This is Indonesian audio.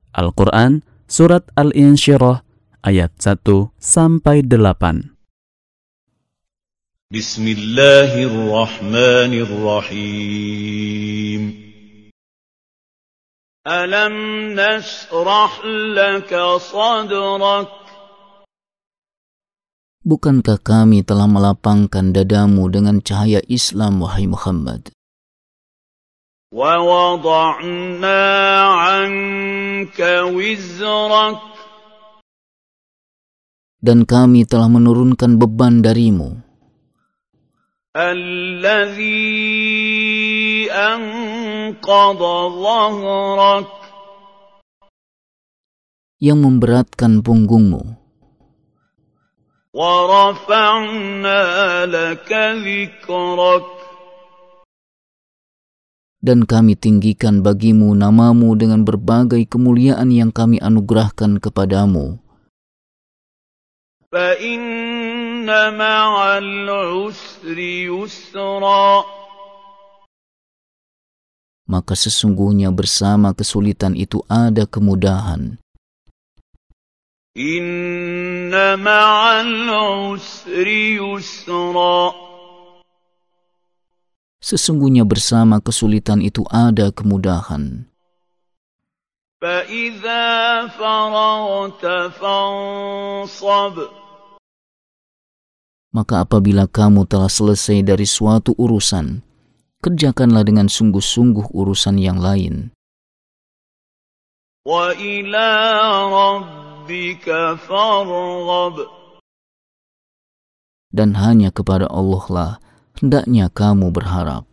Al-Quran, Surat Al-Insyirah, ayat 1-8. Bismillahirrahmanirrahim. Alam nashrah laka sadrak. Bukankah kami telah melapangkan dadamu dengan cahaya Islam, wahai Muhammad? Wa wada'na 'anka wizrak. Dan kami telah menurunkan beban darimu, alladzi anqadha dhahrak. yang memberatkan punggungmu. Wa rafa'na laka dhikrak. Dan kami tinggikan bagimu namamu dengan berbagai kemuliaan yang kami anugerahkan kepadamu. Fa inna ma'al usri yusra. Maka sesungguhnya bersama kesulitan itu ada kemudahan. Inna ma'al usri yusra. Sesungguhnya bersama kesulitan itu ada kemudahan. فَإِذَا فَرَغْتَ فَانصَبْ. Maka apabila kamu telah selesai dari suatu urusan, kerjakanlah dengan sungguh-sungguh urusan yang lain. وَإِلَى رَبِّكَ فَارْغَب. Dan hanya kepada Allah lah hendaknya kamu berharap.